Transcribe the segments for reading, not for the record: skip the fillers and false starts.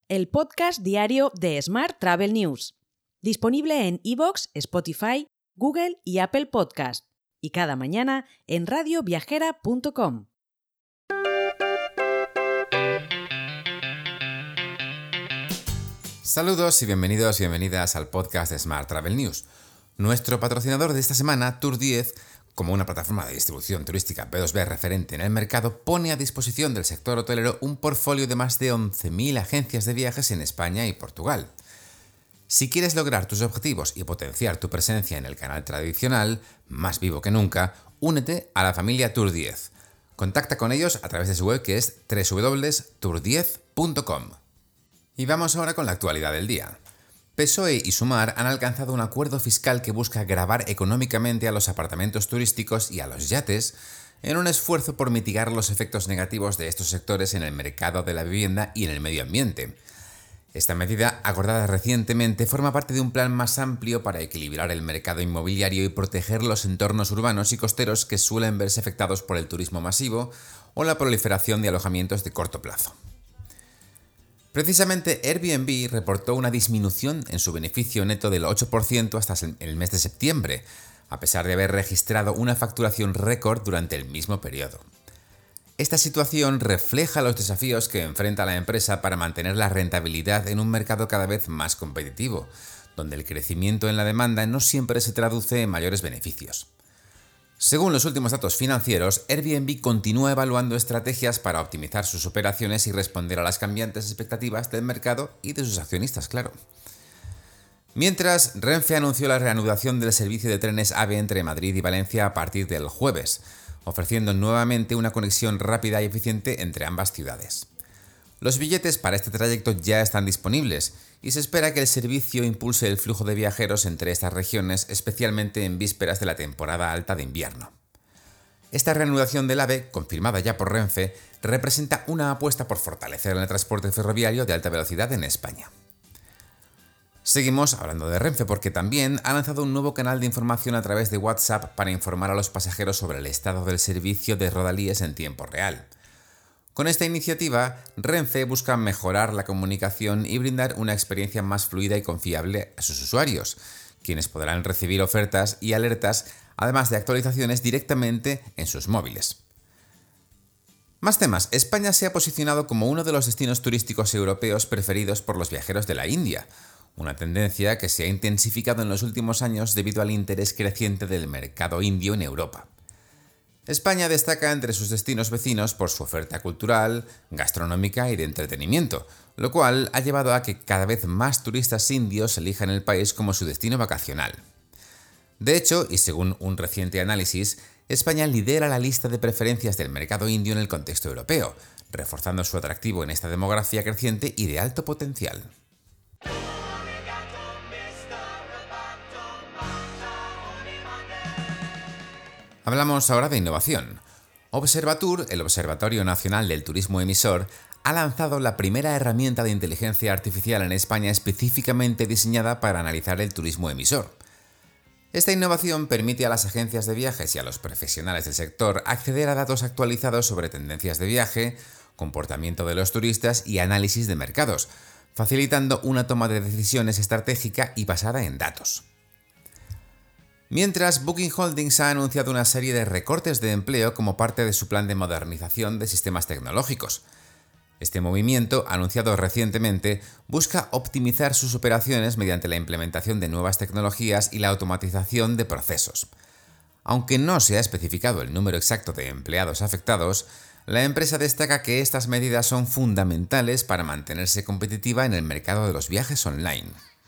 el podcast diario de Smart Travel News. Disponible en iVoox, Spotify, Google y Apple Podcast. Y cada mañana en radioviajera.com. Saludos y bienvenidas al podcast de Smart Travel News. Nuestro patrocinador de esta semana, Tour 10, como una plataforma de distribución turística B2B referente en el mercado, pone a disposición del sector hotelero un portfolio de más de 11.000 agencias de viajes en España y Portugal. Si quieres lograr tus objetivos y potenciar tu presencia en el canal tradicional, más vivo que nunca, únete a la familia Tour 10. Contacta con ellos a través de su web, que es www.tour10.com. Y vamos ahora con la actualidad del día. PSOE y Sumar han alcanzado un acuerdo fiscal que busca gravar económicamente a los apartamentos turísticos y a los yates en un esfuerzo por mitigar los efectos negativos de estos sectores en el mercado de la vivienda y en el medio ambiente. Esta medida, acordada recientemente, forma parte de un plan más amplio para equilibrar el mercado inmobiliario y proteger los entornos urbanos y costeros que suelen verse afectados por el turismo masivo o la proliferación de alojamientos de corto plazo. Precisamente Airbnb reportó una disminución en su beneficio neto del 8% hasta el mes de septiembre, a pesar de haber registrado una facturación récord durante el mismo periodo. Esta situación refleja los desafíos que enfrenta la empresa para mantener la rentabilidad en un mercado cada vez más competitivo, donde el crecimiento en la demanda no siempre se traduce en mayores beneficios. Según los últimos datos financieros, Airbnb continúa evaluando estrategias para optimizar sus operaciones y responder a las cambiantes expectativas del mercado y de sus accionistas, claro. Mientras, Renfe anunció la reanudación del servicio de trenes AVE entre Madrid y Valencia a partir del jueves, ofreciendo nuevamente una conexión rápida y eficiente entre ambas ciudades. Los billetes para este trayecto ya están disponibles y se espera que el servicio impulse el flujo de viajeros entre estas regiones, especialmente en vísperas de la temporada alta de invierno. Esta reanudación del AVE, confirmada ya por Renfe, representa una apuesta por fortalecer el transporte ferroviario de alta velocidad en España. Seguimos hablando de Renfe porque también ha lanzado un nuevo canal de información a través de WhatsApp para informar a los pasajeros sobre el estado del servicio de Rodalies en tiempo real. Con esta iniciativa, Renfe busca mejorar la comunicación y brindar una experiencia más fluida y confiable a sus usuarios, quienes podrán recibir ofertas y alertas, además de actualizaciones directamente en sus móviles. Más temas. España se ha posicionado como uno de los destinos turísticos europeos preferidos por los viajeros de la India, una tendencia que se ha intensificado en los últimos años debido al interés creciente del mercado indio en Europa. España destaca entre sus destinos vecinos por su oferta cultural, gastronómica y de entretenimiento, lo cual ha llevado a que cada vez más turistas indios elijan el país como su destino vacacional. De hecho, y según un reciente análisis, España lidera la lista de preferencias del mercado indio en el contexto europeo, reforzando su atractivo en esta demografía creciente y de alto potencial. Hablamos ahora de innovación. Observatur, el Observatorio Nacional del Turismo Emisor, ha lanzado la primera herramienta de inteligencia artificial en España específicamente diseñada para analizar el turismo emisor. Esta innovación permite a las agencias de viajes y a los profesionales del sector acceder a datos actualizados sobre tendencias de viaje, comportamiento de los turistas y análisis de mercados, facilitando una toma de decisiones estratégica y basada en datos. Mientras, Booking Holdings ha anunciado una serie de recortes de empleo como parte de su plan de modernización de sistemas tecnológicos. Este movimiento, anunciado recientemente, busca optimizar sus operaciones mediante la implementación de nuevas tecnologías y la automatización de procesos. Aunque no se ha especificado el número exacto de empleados afectados, la empresa destaca que estas medidas son fundamentales para mantenerse competitiva en el mercado de los viajes online.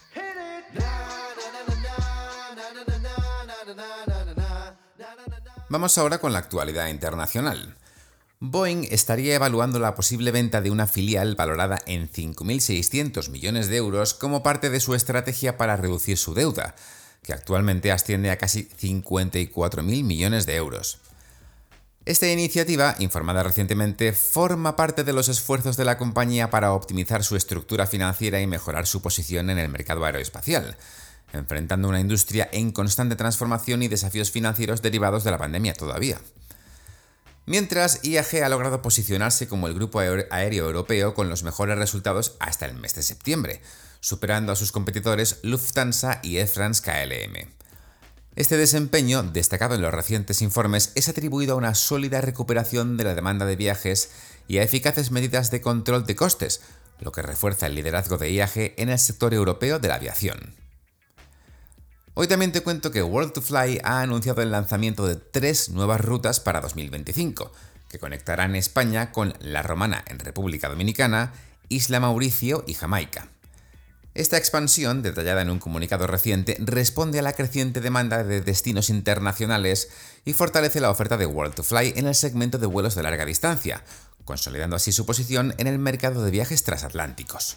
Vamos ahora con la actualidad internacional. Boeing estaría evaluando la posible venta de una filial valorada en 5.600 millones de euros como parte de su estrategia para reducir su deuda, que actualmente asciende a casi 54.000 millones de euros. Esta iniciativa, informada recientemente, forma parte de los esfuerzos de la compañía para optimizar su estructura financiera y mejorar su posición en el mercado aeroespacial, enfrentando una industria en constante transformación y desafíos financieros derivados de la pandemia todavía. Mientras, IAG ha logrado posicionarse como el grupo aéreo europeo con los mejores resultados hasta el mes de septiembre, superando a sus competidores Lufthansa y Air France-KLM. Este desempeño, destacado en los recientes informes, es atribuido a una sólida recuperación de la demanda de viajes y a eficaces medidas de control de costes, lo que refuerza el liderazgo de IAG en el sector europeo de la aviación. Hoy también te cuento que World to Fly ha anunciado el lanzamiento de 3 nuevas rutas para 2025, que conectarán España con La Romana en República Dominicana, Isla Mauricio y Jamaica. Esta expansión, detallada en un comunicado reciente, responde a la creciente demanda de destinos internacionales y fortalece la oferta de World to Fly en el segmento de vuelos de larga distancia, consolidando así su posición en el mercado de viajes transatlánticos.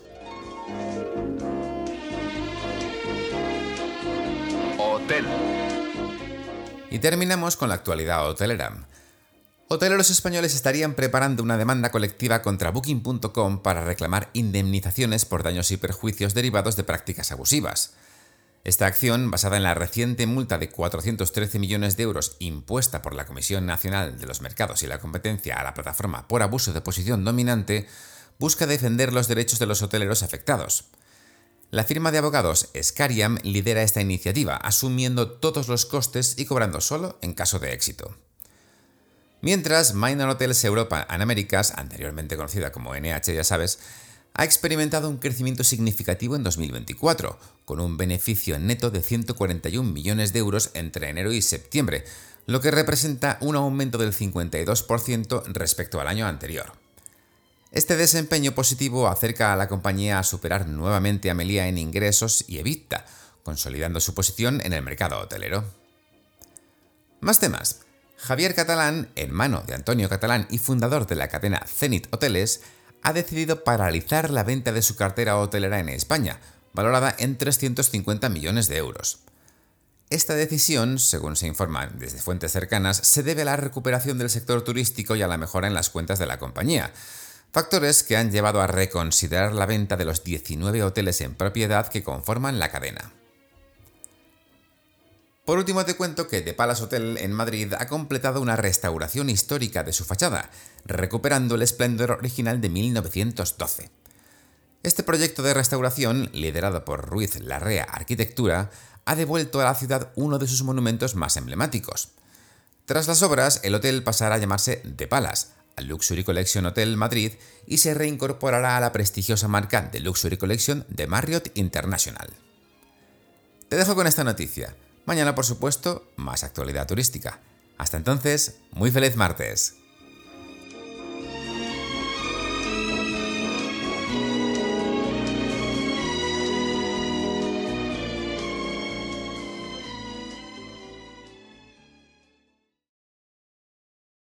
Hotel. Y terminamos con la actualidad hotelera. Hoteleros españoles estarían preparando una demanda colectiva contra Booking.com para reclamar indemnizaciones por daños y perjuicios derivados de prácticas abusivas. Esta acción, basada en la reciente multa de 413 millones de euros impuesta por la Comisión Nacional de los Mercados y la Competencia a la plataforma por abuso de posición dominante, busca defender los derechos de los hoteleros afectados. La firma de abogados Scariam lidera esta iniciativa, asumiendo todos los costes y cobrando solo en caso de éxito. Mientras, Minor Hotels Europa and Americas, anteriormente conocida como NH, ya sabes, ha experimentado un crecimiento significativo en 2024, con un beneficio neto de 141 millones de euros entre enero y septiembre, lo que representa un aumento del 52% respecto al año anterior. Este desempeño positivo acerca a la compañía a superar nuevamente a Meliá en ingresos y EBITDA, consolidando su posición en el mercado hotelero. Más temas. Javier Catalán, hermano de Antonio Catalán y fundador de la cadena Zenith Hoteles, ha decidido paralizar la venta de su cartera hotelera en España, valorada en 350 millones de euros. Esta decisión, según se informa desde fuentes cercanas, se debe a la recuperación del sector turístico y a la mejora en las cuentas de la compañía, factores que han llevado a reconsiderar la venta de los 19 hoteles en propiedad que conforman la cadena. Por último te cuento que The Palace Hotel en Madrid ha completado una restauración histórica de su fachada, recuperando el esplendor original de 1912. Este proyecto de restauración, liderado por Ruiz Larrea Arquitectura, ha devuelto a la ciudad uno de sus monumentos más emblemáticos. Tras las obras, el hotel pasará a llamarse The Palace, al Luxury Collection Hotel Madrid, y se reincorporará a la prestigiosa marca de Luxury Collection de Marriott International. Te dejo con esta noticia. Mañana, por supuesto, más actualidad turística. Hasta entonces, muy feliz martes.